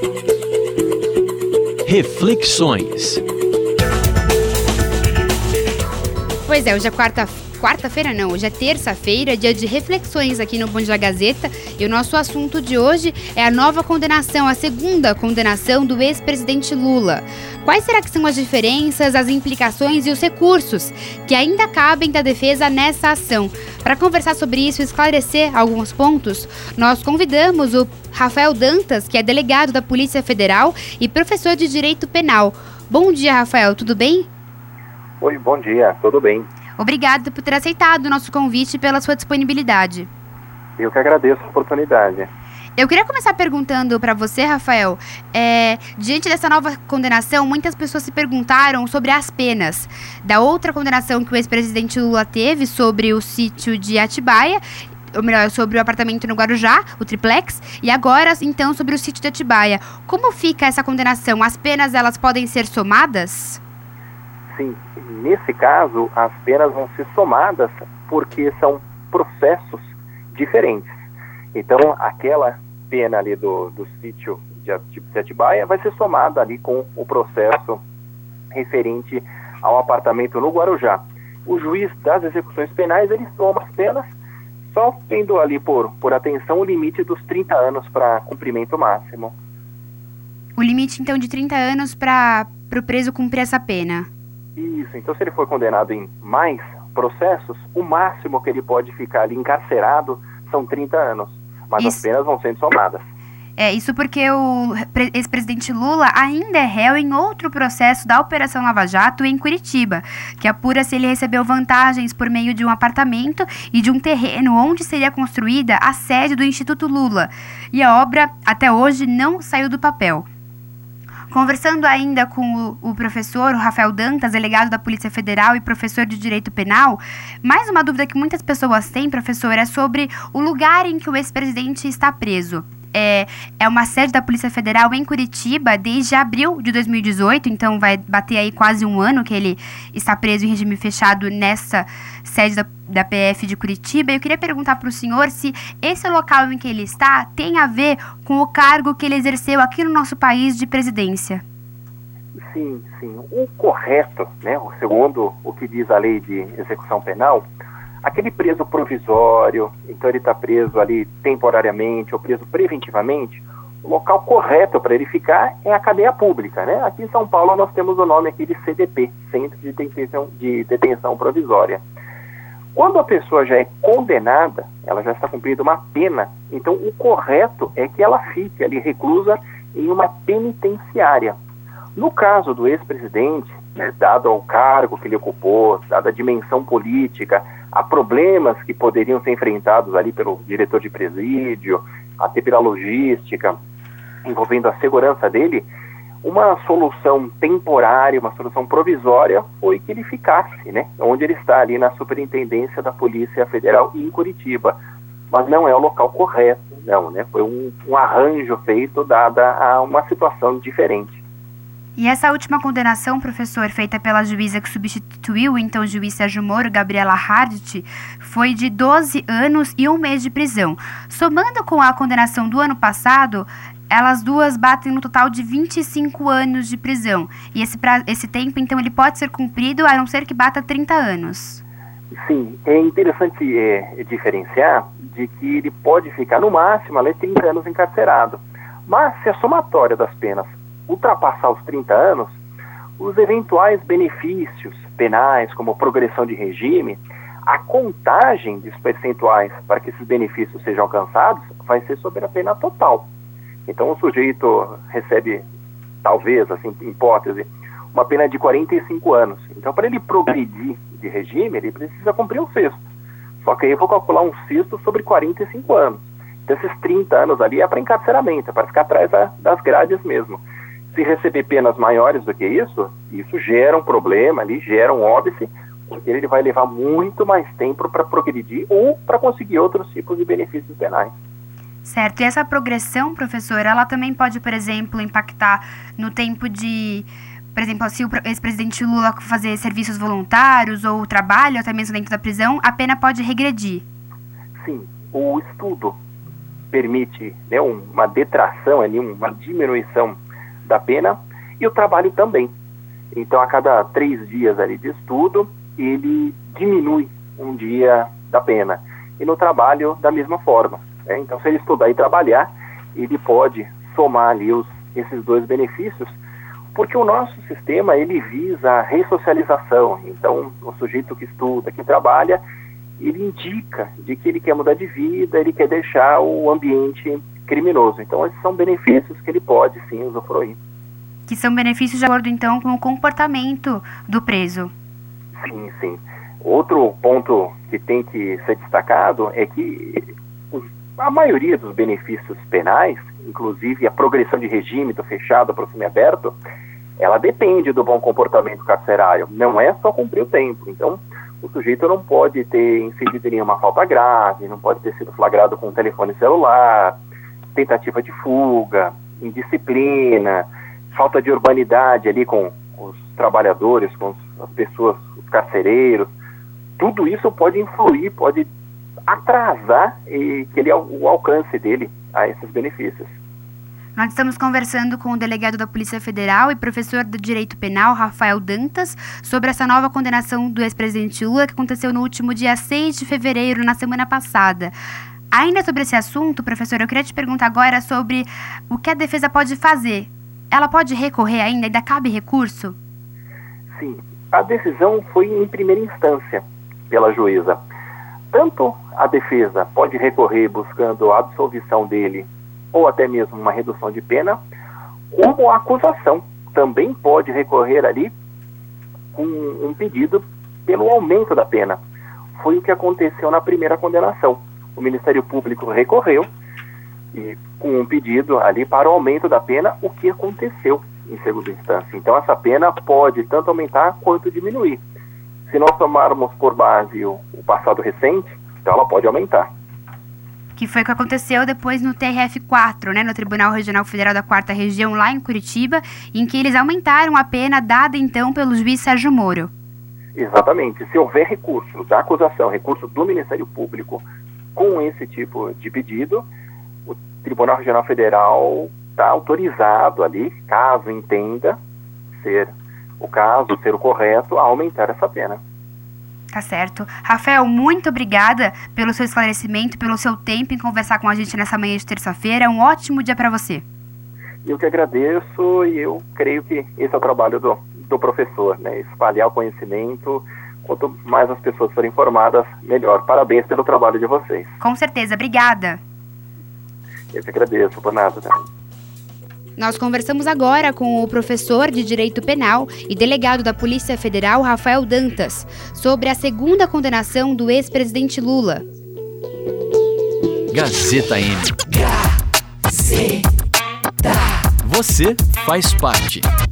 Reflexões. Pois é, hoje é quarta-feira não, hoje é terça-feira, dia de reflexões aqui no Bom Dia Gazeta, e o nosso assunto de hoje é a nova condenação, a segunda condenação do ex-presidente Lula. Quais será que são as diferenças, as implicações e os recursos que ainda cabem da defesa nessa ação? Para conversar sobre isso e esclarecer alguns pontos, nós convidamos o Rafael Dantas, que é delegado da Polícia Federal e professor de Direito Penal. Bom dia, Rafael, tudo bem? Oi, bom dia, tudo bem. Obrigado por ter aceitado o nosso convite e pela sua disponibilidade. Eu que agradeço a oportunidade. Eu queria começar perguntando para você, Rafael, diante dessa nova condenação, muitas pessoas se perguntaram sobre as penas da outra condenação que o ex-presidente Lula teve sobre o sítio de Atibaia, ou melhor, sobre o apartamento no Guarujá, o triplex, e agora, então, sobre o sítio de Atibaia. Como fica essa condenação? As penas, elas podem ser somadas? Sim, nesse caso, as penas vão ser somadas porque são processos diferentes. Então, aquela pena ali do sítio de Atibaia vai ser somada ali com o processo referente ao apartamento no Guarujá. O juiz das execuções penais, ele soma as penas, só tendo ali por atenção o limite dos 30 anos para cumprimento máximo. O limite, então, de 30 anos para o preso cumprir essa pena? Isso, então se ele for condenado em mais processos, o máximo que ele pode ficar ali encarcerado são 30 anos, mas as penas vão sendo somadas. Isso porque o ex-presidente Lula ainda é réu em outro processo da Operação Lava Jato em Curitiba, que apura se ele recebeu vantagens por meio de um apartamento e de um terreno onde seria construída a sede do Instituto Lula. E a obra, até hoje, não saiu do papel. Conversando ainda com o professor, o Rafael Dantas, delegado da Polícia Federal e professor de Direito Penal, mais uma dúvida que muitas pessoas têm, professor, é sobre o lugar em que o ex-presidente está preso. É uma sede da Polícia Federal em Curitiba desde abril de 2018, então vai bater aí quase um ano que ele está preso em regime fechado nessa sede da PF de Curitiba. Eu queria perguntar para o senhor se esse local em que ele está tem a ver com o cargo que ele exerceu aqui no nosso país de presidência. Sim. O correto, né, segundo o que diz a lei de execução penal, aquele preso provisório, então ele está preso ali temporariamente ou preso preventivamente, o local correto para ele ficar é a cadeia pública, né? Aqui em São Paulo nós temos o nome aqui de CDP, Centro de Detenção Provisória. Quando a pessoa já é condenada, ela já está cumprindo uma pena, então o correto é que ela fique ali reclusa em uma penitenciária. No caso do ex-presidente, né, dado ao cargo que ele ocupou, dada a dimensão política, há problemas que poderiam ser enfrentados ali pelo diretor de presídio, até pela logística, envolvendo a segurança dele, uma solução temporária, uma solução provisória foi que ele ficasse, né, onde ele está ali na Superintendência da Polícia Federal em Curitiba. Mas não é o local correto, não, né? Foi um arranjo feito dada a uma situação diferente. E essa última condenação, professor, feita pela juíza que substituiu então o juiz Sérgio Moro, Gabriela Hardt, foi de 12 anos e 1 mês de prisão. Somando com a condenação do ano passado, elas duas batem no total de 25 anos de prisão. E esse tempo, então, ele pode ser cumprido a não ser que bata 30 anos. Sim, é interessante diferenciar de que ele pode ficar no máximo 30 anos encarcerado. Mas se a somatória das penas ultrapassar os 30 anos, os eventuais benefícios penais, como progressão de regime, a contagem dos percentuais para que esses benefícios sejam alcançados vai ser sobre a pena total. Então o sujeito recebe, talvez, assim, em hipótese, uma pena de 45 anos. Então, para ele progredir de regime, ele precisa cumprir um sexto. Só que aí eu vou calcular um sexto sobre 45 anos. Então, esses 30 anos ali é para encarceramento, é para ficar atrás das grades mesmo. Se receber penas maiores do que isso gera um problema ali, gera um óbice, porque ele vai levar muito mais tempo para progredir ou para conseguir outros tipos de benefícios penais. Certo, e essa progressão, professor, ela também pode, por exemplo, impactar no tempo de, por exemplo, se o ex-presidente Lula fazer serviços voluntários ou trabalho, até mesmo dentro da prisão, a pena pode regredir? Sim, o estudo permite, né, uma detração, ali, uma diminuição da pena, e o trabalho também. Então, a cada 3 dias ali de estudo, ele diminui um dia da pena. E no trabalho, da mesma forma. Né? Então, se ele estudar e trabalhar, ele pode somar ali esses 2 benefícios, porque o nosso sistema, ele visa a ressocialização. Então, o sujeito que estuda, que trabalha, ele indica de que ele quer mudar de vida, ele quer deixar o ambiente criminoso. Então, esses são benefícios que ele pode, sim, usufruir. Que são benefícios de acordo, então, com o comportamento do preso. Sim, sim. Outro ponto que tem que ser destacado é que a maioria dos benefícios penais, inclusive a progressão de regime do fechado para o semiaberto, ela depende do bom comportamento carcerário. Não é só cumprir o tempo. Então, o sujeito não pode ter incidido em nenhuma falta grave, não pode ter sido flagrado com um telefone celular, tentativa de fuga, indisciplina, falta de urbanidade ali com os trabalhadores, com as pessoas, os carcereiros. Tudo isso pode influir, pode atrasar o alcance dele a esses benefícios. Nós estamos conversando com o delegado da Polícia Federal e professor de Direito Penal, Rafael Dantas, sobre essa nova condenação do ex-presidente Lula que aconteceu no último dia 6 de fevereiro, na semana passada. Ainda sobre esse assunto, professor, eu queria te perguntar agora sobre o que a defesa pode fazer. Ela pode recorrer ainda? Ainda cabe recurso? Sim, a decisão foi em primeira instância pela juíza. Tanto a defesa pode recorrer buscando a absolvição dele ou até mesmo uma redução de pena, como a acusação também pode recorrer ali com um pedido pelo aumento da pena. Foi o que aconteceu na primeira condenação. O Ministério Público recorreu e com um pedido ali para o aumento da pena, o que aconteceu em segunda instância. Então, essa pena pode tanto aumentar quanto diminuir. Se nós tomarmos por base o passado recente, então ela pode aumentar. Que foi o que aconteceu depois no TRF4, né, no Tribunal Regional Federal da 4ª Região, lá em Curitiba, em que eles aumentaram a pena dada, então, pelo juiz Sérgio Moro. Exatamente. Se houver recurso da acusação, recurso do Ministério Público com esse tipo de pedido, o Tribunal Regional Federal está autorizado ali, caso entenda ser o caso, ser o correto, a aumentar essa pena. Tá certo. Rafael, muito obrigada pelo seu esclarecimento, pelo seu tempo em conversar com a gente nessa manhã de terça-feira. Um ótimo dia para você. Eu que agradeço e eu creio que esse é o trabalho do professor, né? Espalhar o conhecimento. Quanto mais as pessoas forem informadas, melhor. Parabéns pelo trabalho de vocês. Com certeza. Obrigada. Eu que agradeço, por nada. Nós conversamos agora com o professor de Direito Penal e delegado da Polícia Federal, Rafael Dantas, sobre a segunda condenação do ex-presidente Lula. Gazeta M. Gazeta. Você faz parte.